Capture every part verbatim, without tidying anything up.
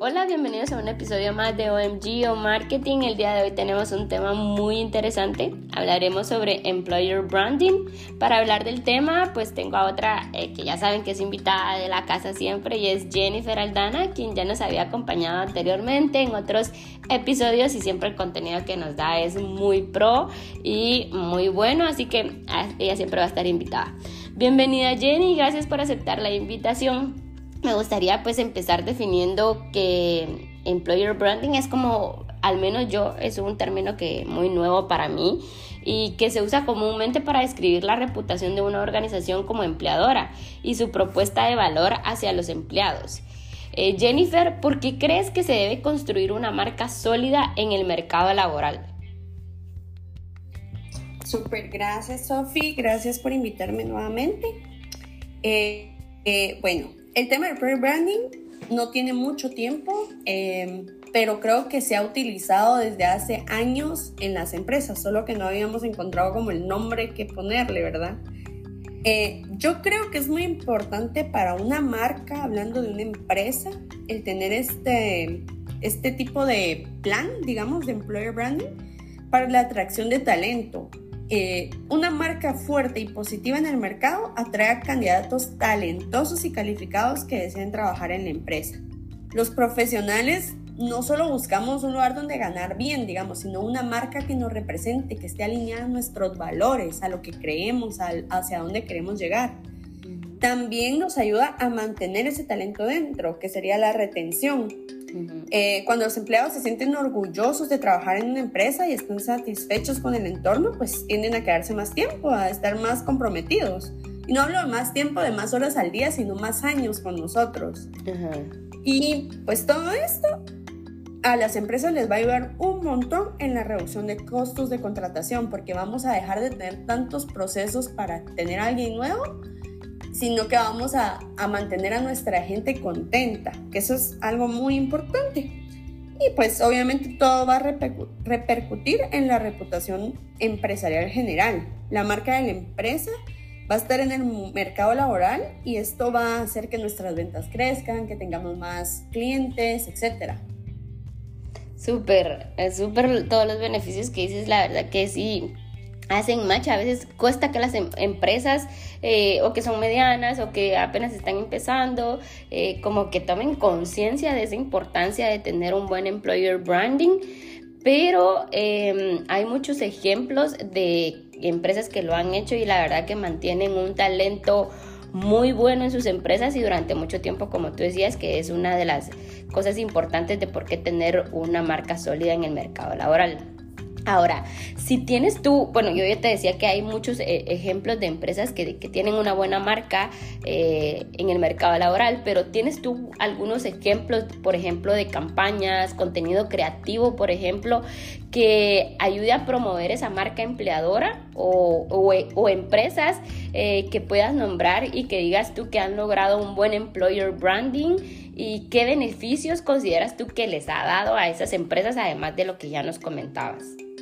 Hola, bienvenidos a un episodio más de O M G o Marketing. El día de hoy tenemos un tema muy interesante. Hablaremos sobre Employer Branding. Para hablar del tema, pues tengo a otra eh, que ya saben que es invitada de la casa siempre y es Jennifer Aldana, quien ya nos había acompañado anteriormente en otros episodios y siempre el contenido que nos da es muy pro y muy bueno, así que ella siempre va a estar invitada. Bienvenida Jenny, gracias por aceptar la invitación. Me gustaría pues empezar definiendo que Employer Branding es como, al menos yo, es un término que muy nuevo para mí y que se usa comúnmente para describir la reputación de una organización como empleadora y su propuesta de valor hacia los empleados. Eh, Jennifer, ¿por qué crees que se debe construir una marca sólida en el mercado laboral? Súper, gracias Sofi, gracias por invitarme nuevamente. Eh, eh, bueno, el tema del Employer Branding no tiene mucho tiempo, eh, pero creo que se ha utilizado desde hace años en las empresas, solo que no habíamos encontrado como el nombre que ponerle, ¿verdad? Eh, yo creo que es muy importante para una marca, hablando de una empresa, el tener este, este tipo de plan, digamos, de Employer Branding para la atracción de talento. Eh, una marca fuerte y positiva en el mercado atrae a candidatos talentosos y calificados que deseen trabajar en la empresa. Los profesionales no solo buscamos un lugar donde ganar bien, digamos, sino una marca que nos represente, que esté alineada a nuestros valores, a lo que creemos, a, hacia dónde queremos llegar. También nos ayuda a mantener ese talento dentro, que sería la retención. Uh-huh. Eh, cuando los empleados se sienten orgullosos de trabajar en una empresa y están satisfechos con el entorno, pues tienden a quedarse más tiempo, a estar más comprometidos. Y no hablo de más tiempo, de más horas al día, sino más años con nosotros. Uh-huh. Y pues todo esto a las empresas les va a ayudar un montón en la reducción de costos de contratación, porque vamos a dejar de tener tantos procesos para tener a alguien nuevo, sino que vamos a, a mantener a nuestra gente contenta, que eso es algo muy importante. Y pues obviamente todo va a repercu- repercutir en la reputación empresarial general. La marca de la empresa va a estar en el mercado laboral y esto va a hacer que nuestras ventas crezcan, que tengamos más clientes, etcétera. Súper, súper todos los beneficios que dices, la verdad que sí hacen match. A veces cuesta que las em- empresas eh, o que son medianas o que apenas están empezando eh, como que tomen conciencia de esa importancia de tener un buen employer branding, pero eh, hay muchos ejemplos de empresas que lo han hecho y la verdad que mantienen un talento muy bueno en sus empresas y durante mucho tiempo, como tú decías, que es una de las cosas importantes de por qué tener una marca sólida en el mercado laboral. Ahora, si tienes tú, bueno, yo ya te decía que hay muchos eh, ejemplos de empresas que, que tienen una buena marca eh, en el mercado laboral, pero ¿tienes tú algunos ejemplos, por ejemplo, de campañas, contenido creativo, por ejemplo, que ayude a promover esa marca empleadora o, o, o empresas eh, que puedas nombrar y que digas tú que han logrado un buen employer branding? ¿Y qué beneficios consideras tú que les ha dado a esas empresas, además de lo que ya nos comentabas?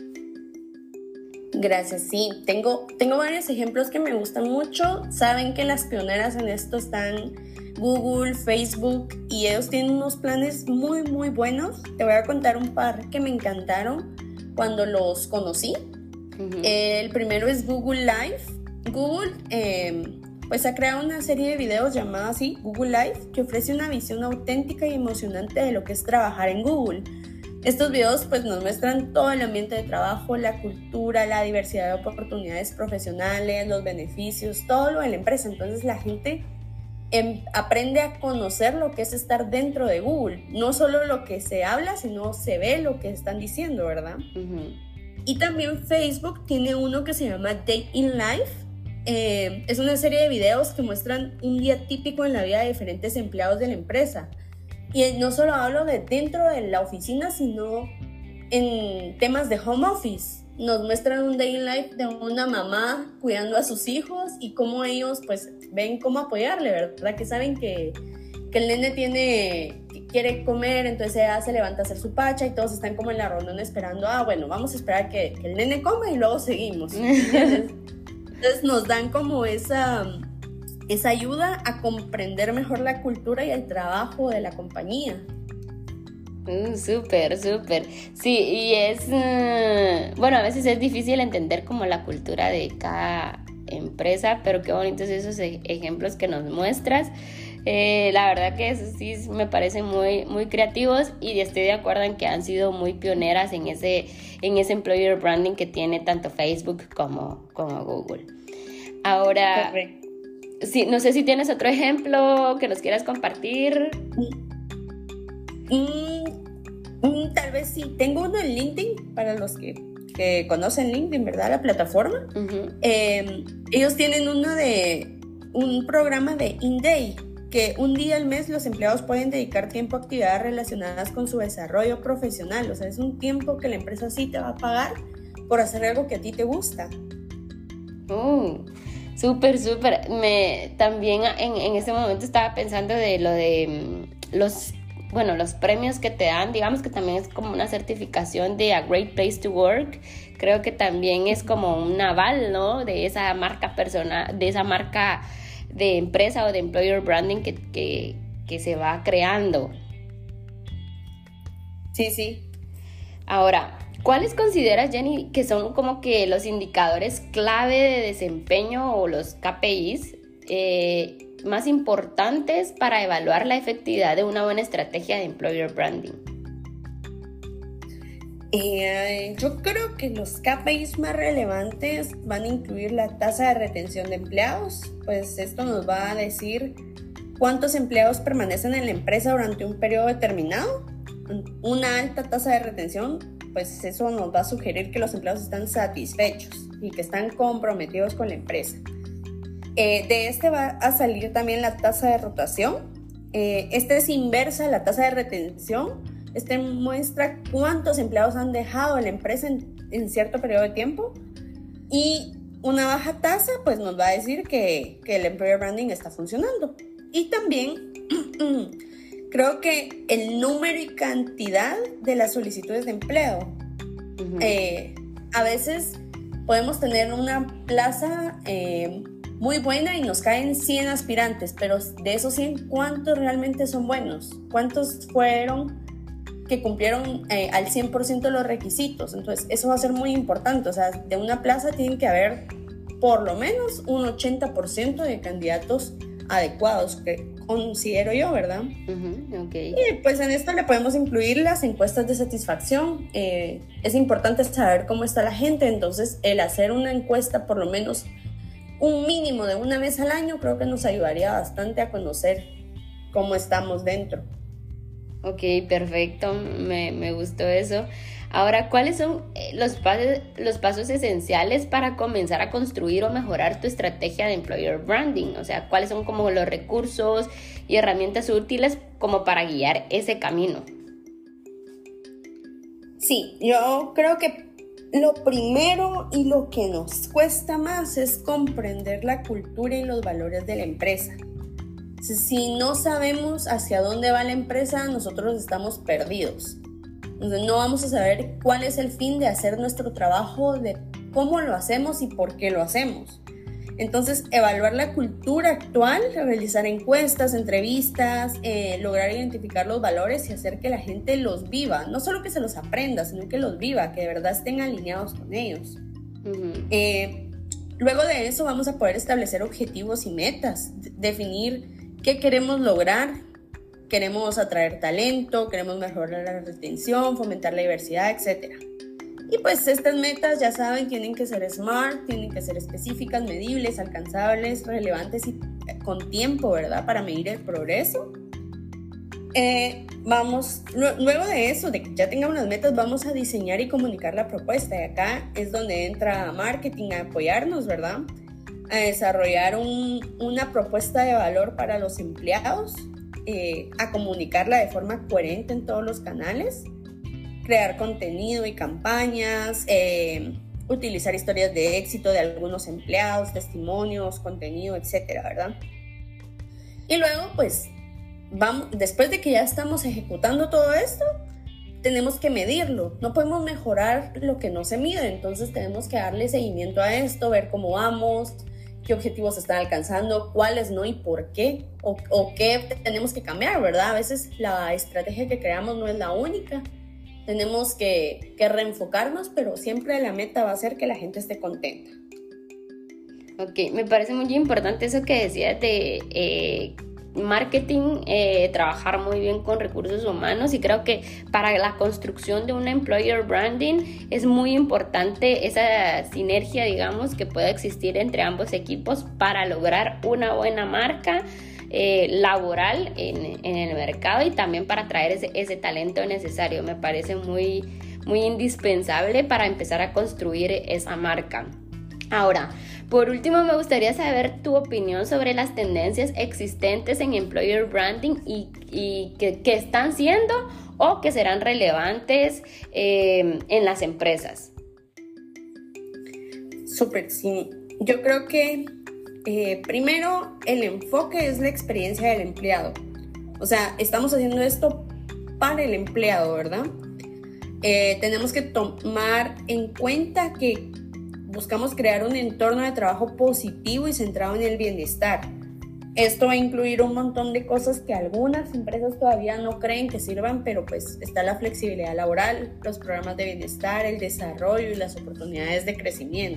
Gracias, sí. Tengo, tengo varios ejemplos que me gustan mucho. Saben que las pioneras en esto están Google, Facebook, y ellos tienen unos planes muy, muy buenos. Te voy a contar un par que me encantaron cuando los conocí. Uh-huh. El primero es Google Live. Google eh, pues ha creado una serie de videos llamada así, Google Live, que ofrece una visión auténtica y emocionante de lo que es trabajar en Google. Estos videos pues nos muestran todo el ambiente de trabajo, la cultura, la diversidad de oportunidades profesionales, los beneficios, todo lo de la empresa. Entonces la gente em, aprende a conocer lo que es estar dentro de Google. No solo lo que se habla, sino se ve lo que están diciendo, ¿verdad? Uh-huh. Y también Facebook tiene uno que se llama Day in Life. Eh, es una serie de videos que muestran un día típico en la vida de diferentes empleados de la empresa. Y no solo hablo de dentro de la oficina, sino en temas de home office. Nos muestran un day in life de una mamá cuidando a sus hijos y cómo ellos pues ven cómo apoyarle, ¿verdad? Que saben que, que el nene tiene, quiere comer, entonces ella se levanta a hacer su pacha y todos están como en la reunión esperando, ah, bueno, vamos a esperar que, que el nene coma y luego seguimos. Entonces, entonces nos dan como esa... esa ayuda a comprender mejor la cultura y el trabajo de la compañía. Uh, súper, súper. Sí, y es, uh, bueno, a veces es difícil entender como la cultura de cada empresa, pero qué bonitos esos e- ejemplos que nos muestras. Eh, la verdad que eso sí me parecen muy, muy creativos y estoy de acuerdo en que han sido muy pioneras en ese, en ese employer branding que tiene tanto Facebook como, como Google. Ahora, Correcto. sí, no sé si tienes otro ejemplo que nos quieras compartir. Mm, mm, tal vez sí. Tengo uno en LinkedIn para los que, que conocen LinkedIn, ¿verdad? La plataforma. Uh-huh. Eh, ellos tienen uno de un programa de InDay, que un día al mes los empleados pueden dedicar tiempo a actividades relacionadas con su desarrollo profesional. O sea, es un tiempo que la empresa sí te va a pagar por hacer algo que a ti te gusta. Uh, súper, súper. Me, también en, en ese momento estaba pensando de lo de mm, los, bueno, los premios que te dan, digamos que también es como una certificación de A Great Place to Work. Creo que también es como un aval, ¿no? De esa marca personal, de esa marca de empresa o de employer branding que, que, que se va creando. Sí, sí. Ahora, ¿cuáles consideras, Jenny, que son como que los indicadores clave de desempeño o los K P Is eh, más importantes para evaluar la efectividad de una buena estrategia de employer branding? Eh, yo creo que los K P Is más relevantes van a incluir la tasa de retención de empleados, pues esto nos va a decir cuántos empleados permanecen en la empresa durante un periodo determinado. Una alta tasa de retención, pues eso nos va a sugerir que los empleados están satisfechos y que están comprometidos con la empresa. Eh, de este va a salir también la tasa de rotación. Eh, este es inversa a la tasa de retención. Este muestra cuántos empleados han dejado la empresa en, en cierto periodo de tiempo. Y una baja tasa, pues nos va a decir que, que el employer branding está funcionando. Y también creo que el número y cantidad de las solicitudes de empleo. Uh-huh. Eh, a veces podemos tener una plaza eh, muy buena y nos caen cien aspirantes, pero de esos cien, ¿cuántos realmente son buenos? ¿Cuántos fueron que cumplieron eh, al cien por ciento los requisitos? Entonces, eso va a ser muy importante. O sea, de una plaza tienen que haber por lo menos un ochenta por ciento de candidatos adecuados, que considero yo, ¿verdad? Uh-huh, okay. Y pues en esto le podemos incluir las encuestas de satisfacción. Eh, es importante saber cómo está la gente, entonces el hacer una encuesta por lo menos un mínimo de una vez al año creo que nos ayudaría bastante a conocer cómo estamos dentro. Ok, perfecto, me, me gustó eso. Ahora, ¿cuáles son los pasos, los pasos esenciales para comenzar a construir o mejorar tu estrategia de employer branding? O sea, ¿cuáles son como los recursos y herramientas útiles como para guiar ese camino? Sí, yo creo que lo primero y lo que nos cuesta más es comprender la cultura y los valores de la empresa. Si no sabemos hacia dónde va la empresa, nosotros estamos perdidos. Entonces no vamos a saber cuál es el fin de hacer nuestro trabajo, de cómo lo hacemos y por qué lo hacemos. Entonces, evaluar la cultura actual, realizar encuestas, entrevistas, eh, lograr identificar los valores y hacer que la gente los viva. No solo que se los aprenda, sino que los viva, que de verdad estén alineados con ellos. Uh-huh. Eh, luego de eso vamos a poder establecer objetivos y metas, d- definir qué queremos lograr. Queremos atraer talento, queremos mejorar la retención, fomentar la diversidad, etcétera. Y pues estas metas, ya saben, tienen que ser SMART, tienen que ser específicas, medibles, alcanzables, relevantes y con tiempo, ¿verdad? Para medir el progreso. Eh, vamos, luego de eso, de que ya tengamos las metas, vamos a diseñar y comunicar la propuesta. Y acá es donde entra marketing a apoyarnos, ¿verdad? A desarrollar un, una propuesta de valor para los empleados. Eh, a comunicarla de forma coherente en todos los canales, crear contenido y campañas, eh, utilizar historias de éxito de algunos empleados, testimonios, contenido, etcétera, ¿verdad? Y luego, pues, vamos, después de que ya estamos ejecutando todo esto, tenemos que medirlo. No podemos mejorar lo que no se mide, entonces tenemos que darle seguimiento a esto, ver cómo vamos, qué objetivos están alcanzando, cuáles no y por qué, o, o qué tenemos que cambiar, ¿verdad? A veces la estrategia que creamos no es la única, tenemos que, que reenfocarnos, pero siempre la meta va a ser que la gente esté contenta. Ok, me parece muy importante eso que decías de eh, marketing, eh, trabajar muy bien con recursos humanos, y creo que para la construcción de una employer branding es muy importante esa sinergia, digamos, que pueda existir entre ambos equipos para lograr una buena marca eh, laboral en, en el mercado, y también para traer ese, ese talento necesario. Me parece muy, muy indispensable para empezar a construir esa marca. Ahora, por último, me gustaría saber tu opinión sobre las tendencias existentes en employer branding y, y que, que están siendo o que serán relevantes eh, en las empresas. Súper, sí. Yo creo que eh, primero el enfoque es la experiencia del empleado. O sea, estamos haciendo esto para el empleado, ¿verdad? Eh, tenemos que tomar en cuenta que buscamos crear un entorno de trabajo positivo y centrado en el bienestar. Esto va a incluir un montón de cosas que algunas empresas todavía no creen que sirvan, pero pues está la flexibilidad laboral, los programas de bienestar, el desarrollo y las oportunidades de crecimiento.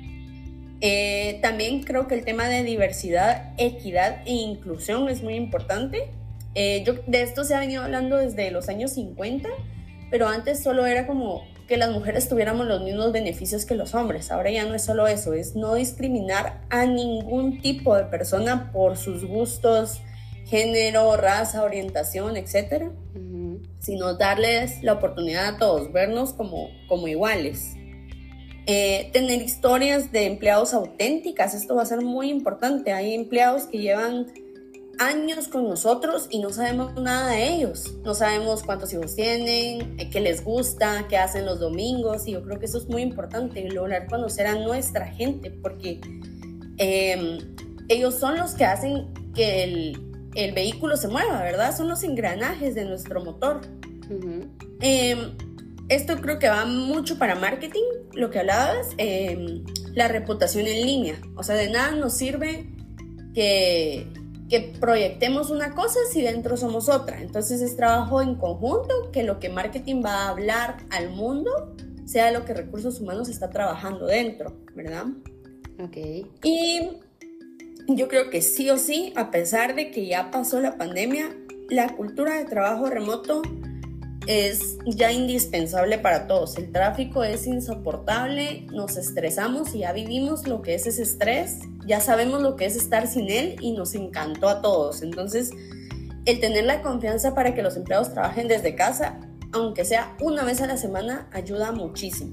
Eh, también creo que el tema de diversidad, equidad e inclusión es muy importante. Eh, yo, de esto se ha venido hablando desde los años cincuenta, pero antes solo era como que las mujeres tuviéramos los mismos beneficios que los hombres. Ahora ya no es solo eso, es no discriminar a ningún tipo de persona por sus gustos, género, raza, orientación, etcétera, uh-huh. sino darles la oportunidad a todos, vernos como, como iguales. Eh, tener historias de empleados auténticas, esto va a ser muy importante. Hay empleados que llevan años con nosotros y no sabemos nada de ellos, no sabemos cuántos hijos tienen, qué les gusta, qué hacen los domingos, y yo creo que eso es muy importante, lograr conocer a nuestra gente, porque eh, ellos son los que hacen que el, el vehículo se mueva, ¿verdad? Son los engranajes de nuestro motor. Uh-huh. eh, esto creo que va mucho para marketing, lo que hablabas, eh, la reputación en línea. O sea, de nada nos sirve que que proyectemos una cosa si dentro somos otra. Entonces es trabajo en conjunto, que lo que marketing va a hablar al mundo sea lo que recursos humanos está trabajando dentro, ¿verdad? Ok. Y yo creo que sí o sí, a pesar de que ya pasó la pandemia, la cultura de trabajo remoto es ya indispensable para todos. El tráfico es insoportable, nos estresamos y ya vivimos lo que es ese estrés, ya sabemos lo que es estar sin él y nos encantó a todos. Entonces, el tener la confianza para que los empleados trabajen desde casa, aunque sea una vez a la semana, ayuda muchísimo.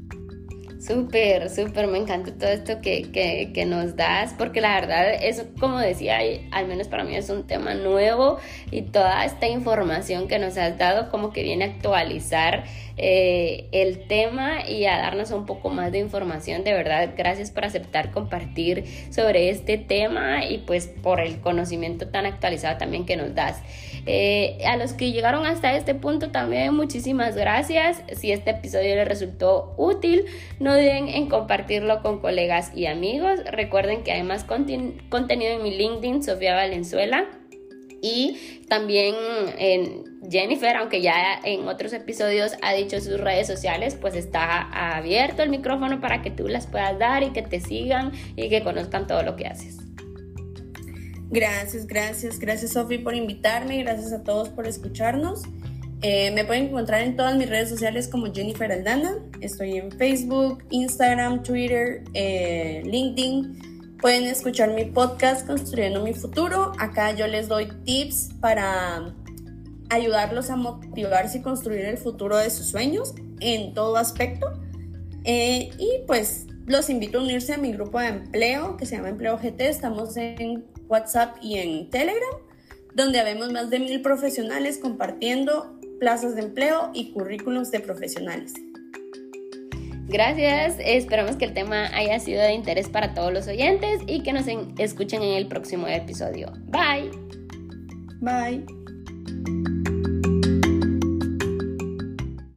Súper, súper, me encanta todo esto que, que, que nos das, porque la verdad es, como decía, al menos para mí es un tema nuevo, y toda esta información que nos has dado como que viene a actualizar eh, el tema y a darnos un poco más de información. De verdad, gracias por aceptar compartir sobre este tema y pues por el conocimiento tan actualizado también que nos das. Eh, a los que llegaron hasta este punto también muchísimas gracias. Si este episodio les resultó útil, no duden en compartirlo con colegas y amigos. Recuerden que hay más conten- contenido en mi LinkedIn, Sofía Valenzuela, y también en Jennifer, aunque ya en otros episodios ha dicho sus redes sociales, pues está abierto el micrófono para que tú las puedas dar y que te sigan y que conozcan todo lo que haces. Gracias, gracias, gracias Sofi por invitarme, gracias a todos por escucharnos. Eh, me pueden encontrar en todas mis redes sociales como Jennifer Aldana. Estoy en Facebook, Instagram, Twitter, eh, LinkedIn. Pueden escuchar mi podcast Construyendo mi Futuro. Acá yo les doy tips para ayudarlos a motivarse y construir el futuro de sus sueños en todo aspecto. Eh, y pues los invito a unirse a mi grupo de empleo que se llama Empleo G T. Estamos en WhatsApp y en Telegram, donde habemos más de mil profesionales compartiendo plazas de empleo y currículums de profesionales. Gracias, esperamos que el tema haya sido de interés para todos los oyentes y que nos en- escuchen en el próximo episodio. Bye. Bye.